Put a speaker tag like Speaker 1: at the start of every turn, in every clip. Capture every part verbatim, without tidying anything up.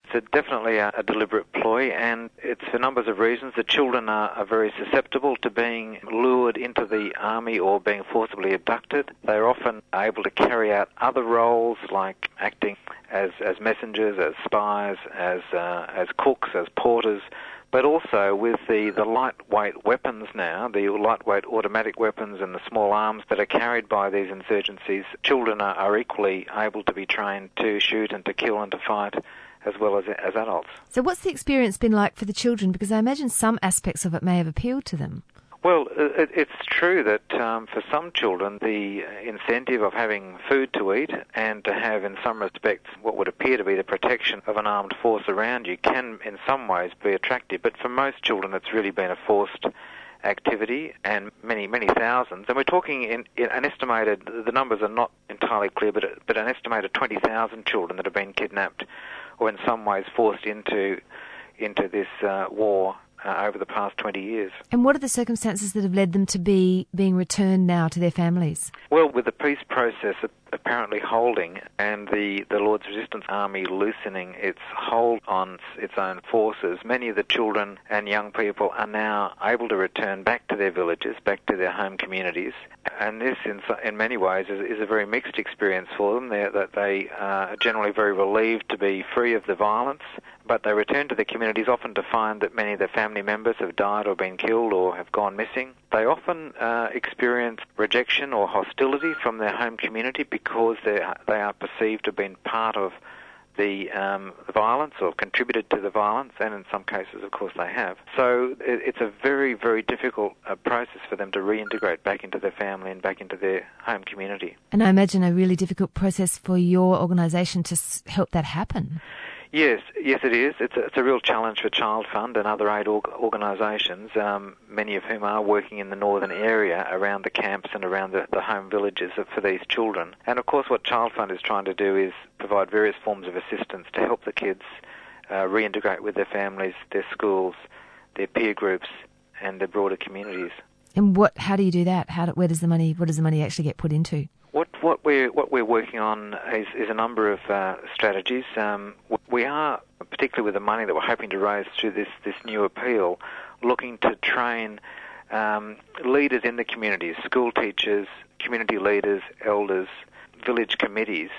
Speaker 1: It's a, definitely a, a deliberate ploy, and it's for numbers of reasons. The children are, are very susceptible to being lured into the army or being forcibly abducted. They're often able to carry out other roles like acting as, as messengers, as spies, as uh, as cooks, as porters. But also with the, the lightweight weapons now, the lightweight automatic weapons and the small arms that are carried by these insurgencies, children are, are equally able to be trained to shoot and to kill and to fight as well as as adults.
Speaker 2: So what's the experience been like for the children? Because I imagine some aspects of it may have appealed to them.
Speaker 1: Well, it, it's true that um, for some children the incentive of having food to eat and to have in some respects what would appear to be the protection of an armed force around you can in some ways be attractive, but for most children it's really been a forced activity, and many, many thousands. And we're talking in, in an estimated, the numbers are not entirely clear, but, but an estimated twenty thousand children that have been kidnapped or in some ways forced into, into this uh, war Uh, over the past twenty years.
Speaker 2: And what are the circumstances that have led them to be being returned now to their families?
Speaker 1: Well, with the peace process apparently holding and the, the Lord's Resistance Army loosening its hold on its own forces, many of the children and young people are now able to return back to their villages, back to their home communities. And this, in, in many ways, is, is a very mixed experience for them. They're, that they are generally very relieved to be free of the violence, but they return to their communities often to find that many of their family members have died or been killed or have gone missing. They often uh, experience rejection or hostility from their home community because they they are perceived to have been part of the um, violence or contributed to the violence, and in some cases, of course, they have. So it, it's a very, very difficult uh, process for them to reintegrate back into their family and back into their home community.
Speaker 2: And I imagine a really difficult process for your organisation to s- help that happen.
Speaker 1: Yes, yes it is. It's a, it's a real challenge for Child Fund and other aid org- organisations, um, many of whom are working in the northern area around the camps and around the, the home villages of, for these children. And of course what Child Fund is trying to do is provide various forms of assistance to help the kids uh, reintegrate with their families, their schools, their peer groups and their broader communities.
Speaker 2: And what? How do you do that? How do, where does the money? What does the money actually get put into?
Speaker 1: What what we're what we're working on is, is a number of uh, strategies. Um, we are, particularly with the money that we're hoping to raise through this this new appeal, looking to train um, leaders in the communities, school teachers, community leaders, elders, village committees,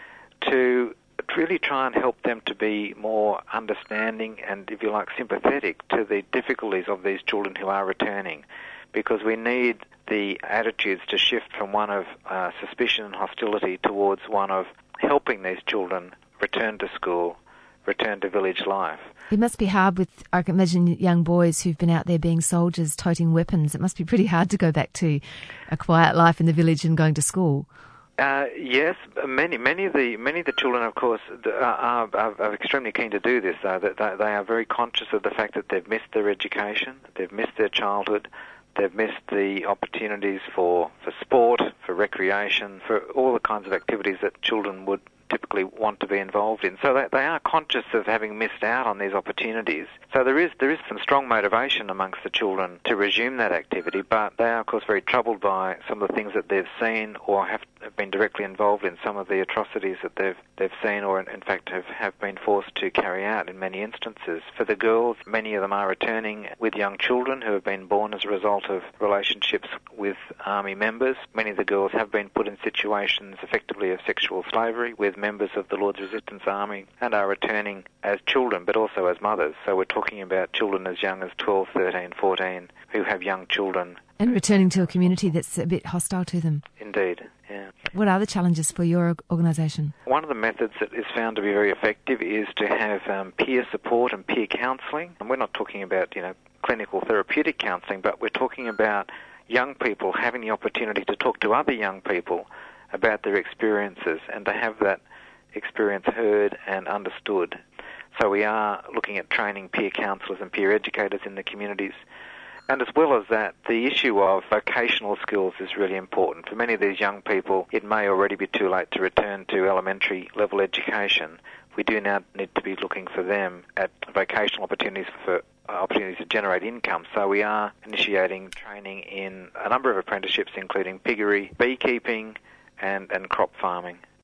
Speaker 1: to really try and help them to be more understanding and, if you like, sympathetic to the difficulties of these children who are returning, because we need the attitudes to shift from one of uh, suspicion and hostility towards one of helping these children return to school, return to village life.
Speaker 2: It must be hard with, I can imagine, young boys who've been out there being soldiers, toting weapons. It must be pretty hard to go back to a quiet life in the village and going to school.
Speaker 1: Uh, yes, many many of the many of the children, of course, are, are, are extremely keen to do this. Though that they are very conscious of the fact that they've missed their education, they've missed their childhood. They've missed the opportunities for, for sport, for recreation, for all the kinds of activities that children would typically want to be involved in. So they, they are conscious of having missed out on these opportunities. So there is there is some strong motivation amongst the children to resume that activity, but they are, of course, very troubled by some of the things that they've seen or have, have been directly involved in, some of the atrocities that they've they've seen or, in, in fact, have, have been forced to carry out in many instances. For the girls, many of them are returning with young children who have been born as a result of relationships with army members. Many of the girls have been put in situations effectively of sexual slavery with members of the Lord's Resistance Army and are returning as children but also as mothers. So we're talking about children as young as twelve, thirteen, fourteen who have young children.
Speaker 2: And returning to a community that's a bit hostile to them.
Speaker 1: Indeed, yeah.
Speaker 2: What are the challenges for your organisation?
Speaker 1: One of the methods that is found to be very effective is to have um, peer support and peer counselling. And we're not talking about, you know, clinical therapeutic counselling, but we're talking about young people having the opportunity to talk to other young people about their experiences and to have that experience heard and understood. So we are looking at training peer counsellors and peer educators in the communities. And as well as that, the issue of vocational skills is really important. For many of these young people, it may already be too late to return to elementary level education. We do now need to be looking for them at vocational opportunities for opportunities to generate income. So we are initiating training in a number of apprenticeships, including piggery, beekeeping, and, and crop farming.